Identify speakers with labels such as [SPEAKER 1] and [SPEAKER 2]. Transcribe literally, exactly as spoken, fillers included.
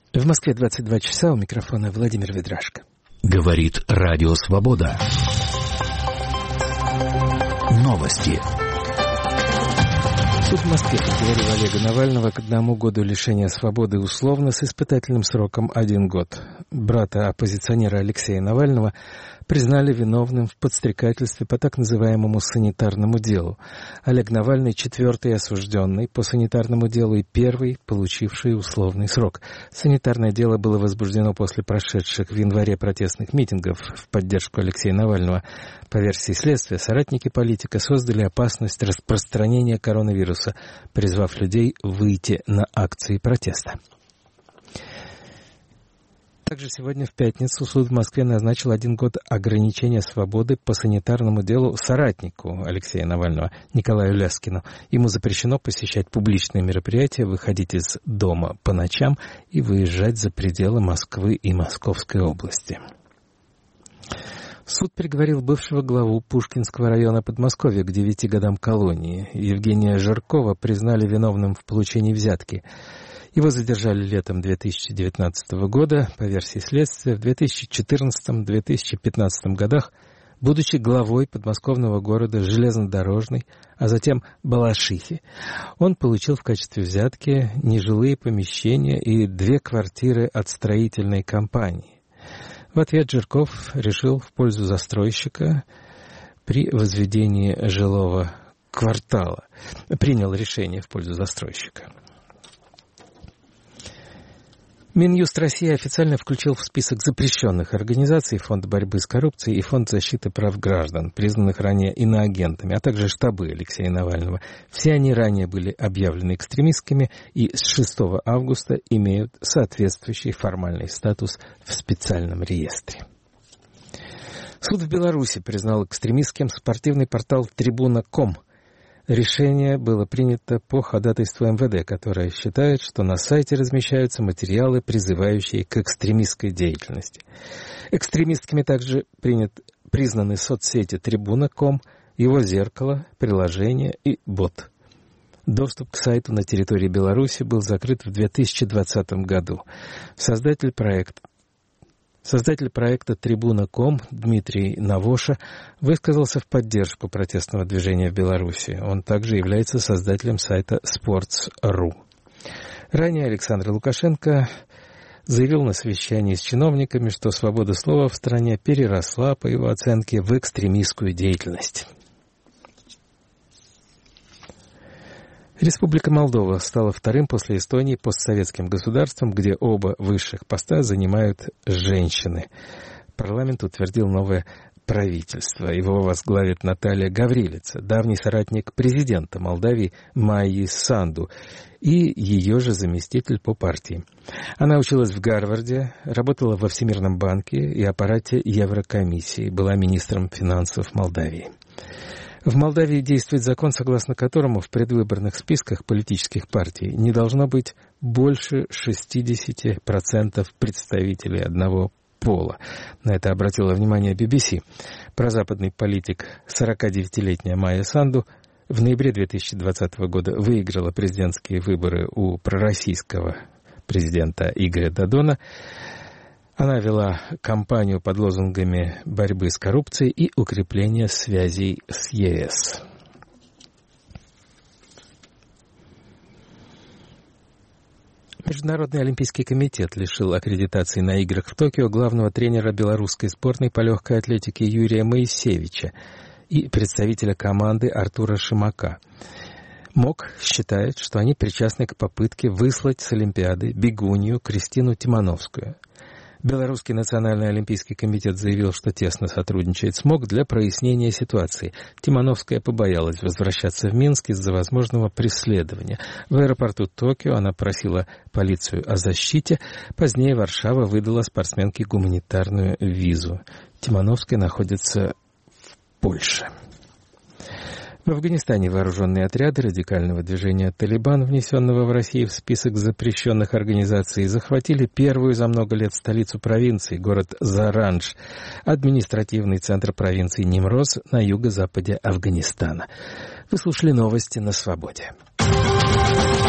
[SPEAKER 1] В Москве двадцать два часа, у микрофона Владимир Ведрашко.
[SPEAKER 2] Говорит Радио Свобода. Новости.
[SPEAKER 1] Суд в Москве приговорил Олега Навального к одному году лишения свободы условно с испытательным сроком один год. Брата оппозиционера Алексея Навального признали виновным в подстрекательстве по так называемому санитарному делу. Олег Навальный — четвертый осужденный по санитарному делу и первый, получивший условный срок. Санитарное дело было возбуждено после прошедших в январе протестных митингов в поддержку Алексея Навального. По версии следствия, соратники политика создали опасность распространения коронавируса, призвав людей выйти на акции протеста. Также сегодня в пятницу суд в Москве назначил один год ограничения свободы по санитарному делу соратнику Алексея Навального Николаю Ляскину. Ему запрещено посещать публичные мероприятия, выходить из дома по ночам и выезжать за пределы Москвы и Московской области. Суд приговорил бывшего главу Пушкинского района Подмосковья к девяти годам колонии. Евгения Жиркова признали виновным в получении взятки. Его задержали летом две тысячи девятнадцатого года. По версии следствия, в две тысячи четырнадцатом — две тысячи пятнадцатом годах, будучи главой подмосковного города Железнодорожный, а затем Балашихи, он получил в качестве взятки нежилые помещения и две квартиры от строительной компании. В ответ Жирков решил в пользу застройщика при возведении жилого квартала. Принял решение в пользу застройщика. Минюст России официально включил в список запрещенных организаций Фонд борьбы с коррупцией и Фонд защиты прав граждан, признанных ранее иноагентами, а также штабы Алексея Навального. Все они ранее были объявлены экстремистскими и с шестого августа имеют соответствующий формальный статус в специальном реестре. Суд в Беларуси признал экстремистским спортивный портал трибуна точка ком. Решение было принято по ходатайству эм вэ дэ, которое считает, что на сайте размещаются материалы, призывающие к экстремистской деятельности. Экстремистскими также принят, признаны соцсети трибуна точка ком, его зеркало, приложение и бот. Доступ к сайту на территории Беларуси был закрыт в две тысячи двадцатом году. Создатель проекта Создатель проекта трибуна точка ком Дмитрий Навоша высказался в поддержку протестного движения в Беларуси. Он также является создателем сайта спортс точка ру. Ранее Александр Лукашенко заявил на совещании с чиновниками, что свобода слова в стране переросла, по его оценке, в экстремистскую деятельность. Республика Молдова стала вторым после Эстонии постсоветским государством, где оба высших поста занимают женщины. Парламент утвердил новое правительство. Его возглавит Наталья Гаврилица, давний соратник президента Молдавии Майи Санду и ее же заместитель по партии. Она училась в Гарварде, работала во Всемирном банке и аппарате Еврокомиссии, была министром финансов Молдавии. В Молдавии действует закон, согласно которому в предвыборных списках политических партий не должно быть больше шестьдесят процентов представителей одного пола. На это обратила внимание би би си. Прозападный политик сорокадевятилетняя Майя Санду в ноябре две тысячи двадцатого года выиграла президентские выборы у пророссийского президента Игоря Додона. Она вела кампанию под лозунгами борьбы с коррупцией и укрепления связей с е эс. Международный олимпийский комитет лишил аккредитации на играх в Токио главного тренера белорусской сборной по легкой атлетике Юрия Моисевича и представителя команды Артура Шимака. МОК считает, что они причастны к попытке выслать с Олимпиады бегунью Кристину Тимановскую. Белорусский национальный олимпийский комитет заявил, что тесно сотрудничает с МОК для прояснения ситуации. Тимановская побоялась возвращаться в Минск из-за возможного преследования. В аэропорту Токио она просила полицию о защите. Позднее Варшава выдала спортсменке гуманитарную визу. Тимановская находится в Польше. В Афганистане вооруженные отряды радикального движения «Талибан», внесенного в Россию в список запрещенных организаций, захватили первую за много лет столицу провинции, город Зарандж, административный центр провинции Нимроз на юго-западе Афганистана. Вы слушали новости на Свободе.